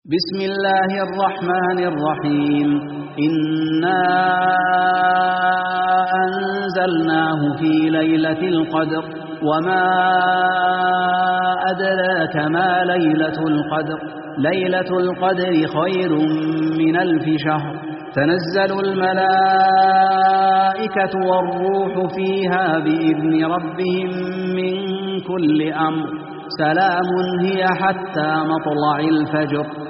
بسم الله الرحمن الرحيم إنا أنزلناه في ليلة القدر وما أدراك ما ليلة القدر ليلة القدر خير من 1000 شهر تنزل الملائكة والروح فيها بإذن ربهم من كل أمر سلام هي حتى مطلع الفجر